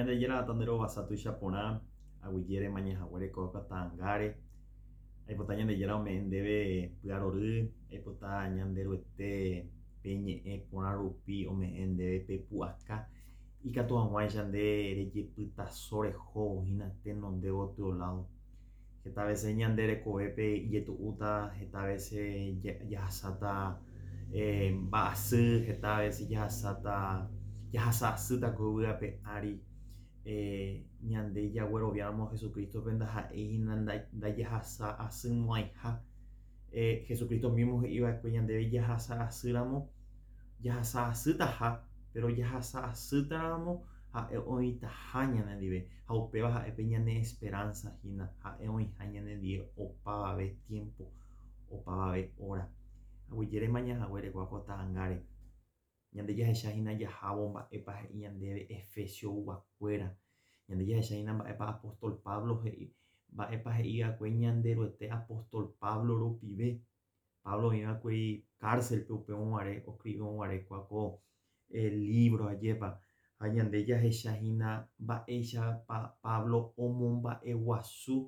ñande yera tandero vasatu chapona aguiyere mañahaguere kokatangare aipota ñande yera ome'ẽndéve py'arory aipota ñanderuete peñe'ẽ porã rupi ome'ẽndéve pepu'aka ikatu hag̃uáicha nde rejepytaso rehóvohína tenonde otro lado. Heta veces ñande rekovépe ijetu'úta, heta veces jahasáta mba'asy, heta veces jahasa asýta ko yvyrape ári ñande jagueroviáramo Jesucristope ndaha'éihina ndajahasa asýmoaiha. Jesucristo mismo he'íva'ekue ñandéve jahasa asýramo, jahasa asýtaha, pero jahasa asýtaramo ha'e oĩtaha ñanendive ha upéva ha'épe ñane esperanzahína ha'e oĩha ñanendive opavave tiempo, opavave hora. Aguijeréma mañahaguére kuakotãngáre ñande jahechahína jahávo mba'épa he'i ñandéve Efesio yvakuéra, ñande jahechahína mba'épa apóstol Pablo he'i, mba'épa he'iva'ekue ñanderuete apóstol Pablo rupive. Pablo oĩva'ekueri cárcelpe upe oguare, oguarekuako libro ajépa ha ñande jahechahína mba'éichapa Pablo omomba'eguasu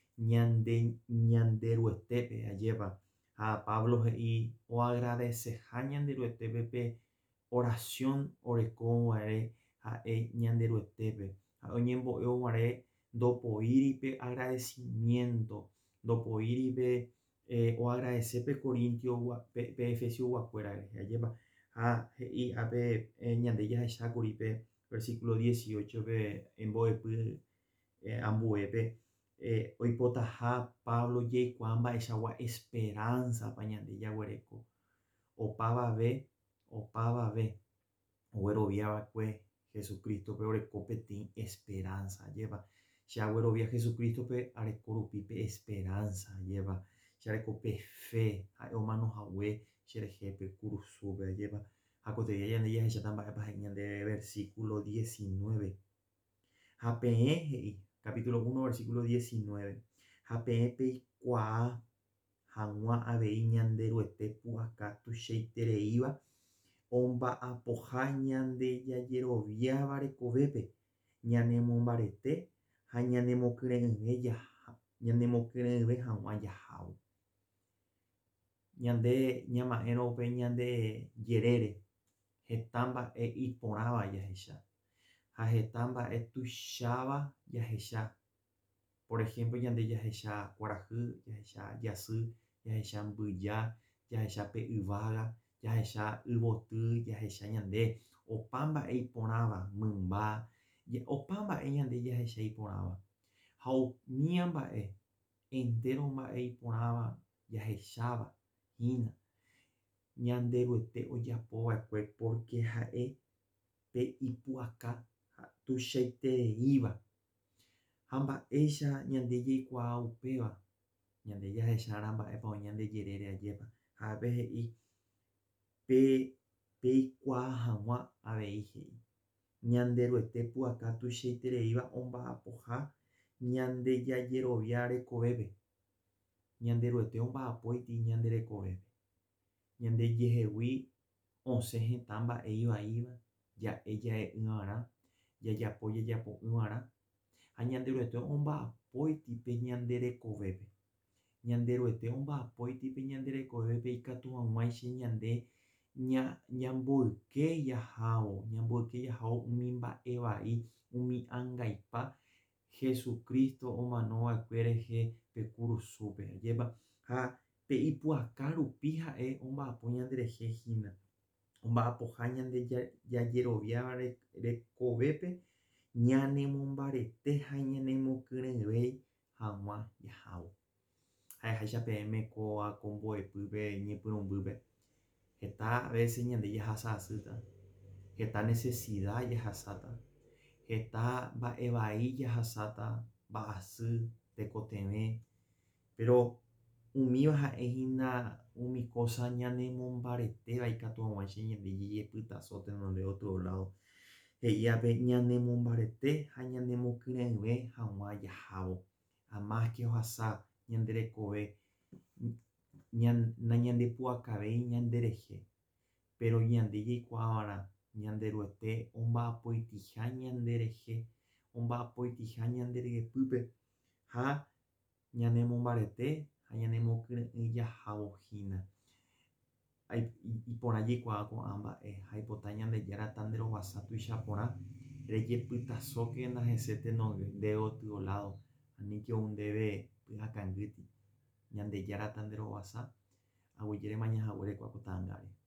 ñanderuetépe ajépa. Ha Pablo he'i oagradeceha ñanderuetépe pe oración orekóvaire ha'e ñanderuetépe ha oñembo'e oguare ndopoíripe agradecimiento, ndopoíripe oagradecer pe Corintio pe Efesio guakuérare ajépa ha he'i ápe ñande jahechákuri pe versículo 18 pe embo'epy ambuépe oipotaha Pablo jaikuaa mba'eichagua esperanzapa ñande jaguereko opavave ogueroviava'ekue Jesucristope oreko peteĩ esperanza ajépa. Che aguerovia Jesucristope areko rupi pe esperanza ajépa, che areko pe fe ha'e omanohague cherehe pe kurusúpe ajépa. Ha koteria ñande jahecháta mba'épa he'i ñandéve versículo 19. Ha peẽ he'i capítulo 1 versículo 19. Ha peẽ peikuaa hag̃ua avei ñanderuete pu'aka tuichaitereíva omba'apoha ñande jajeroviáva rekovépe ñanemombarete ha ñanemokyrẽyve hag̃ua jahávo. Ñande ñama'ẽro upe ñande jerére heta mba'e iporãva jahecha ha heta mba'e tuicháva jahecha. Por ejemplo, ñande jahecha kuarahy, jahecha jasy, jahecha mbyja, jahecha pe yvága, jahecha yvoty, jahecha ñande opa mba'e iporãva mymba, opa mba'e ñande jahecha iporãva ha omiamba'e entero mba'e iporãva jahecháva hína ñanderuete ojapova'ekue porque ha'e pe ipu'aka ha tuichaitereíva ha mba'éicha ñande jaikuaa upéva ñande jahechára mba'épa oĩ ñande jerére ajépa ha ápe he'i peikuaa hag̃ua avei he'i ñanderuete pu'aka tuichaitereíva omba'apoha ñande jajerovia rekovépe. Ñanderuete omba'apóiti ñande rekovépe ñande jehegui osẽ hetã mba'e ivaíva ja'e ý'arã jajapo yvãrã ha ñanderuete omba'apóiti pe ñande rekovépe. Ñanderuete omba'apóiti pe ñande rekovépe ikatu hag̃uáicha ñande ñamboyke jahávo umi mba'e vai umi ãngaipa Jesucristo omanova'ekue rehe pe kurusúpe ajépa ha pe ipu'aka rupi ha'e omba'apo ñanderehe hína omba'apoha ñande jajeroviáva rekovépe ñanemombarete ha ñanemokyrẽvéi hag̃ua jahávo. Ha'eháicha peẽme ko mbo'epýpe ñepyrũmbýpe heta veces ñande jahasa asýta, heta necesidad jahasáta, heta mba'e vai jahasáta mba'asy tekotevẽ, pero umíva ha'éhina umi cosa ñanemombaretéva ikatu hag̃uáicha ñande jejepytaso tenonde otro lado he'i ápe ñanemombarete ha ñanemokyrẽve hag̃ua jahávo ha más que ohasa ñande rekove nañandepu'akavéi ñanderehe, pero ñande jaikuaavarã ñanderuete omba'apoitiha ñanderehe omba'apoitiha ñande regepýpe ha ñanemombarete ha ñanemokyry'y jahávohína. Iporã jaikuaa ko'ã mba'e ha aipota Ñandejárata nderovasa tuicha porã rejepytasókena hese tenonde otyo lado aníke ou ndéve pyhakangýti Ñandejárata nderovasa aguyjéri mañahaguére kua kotãngáre.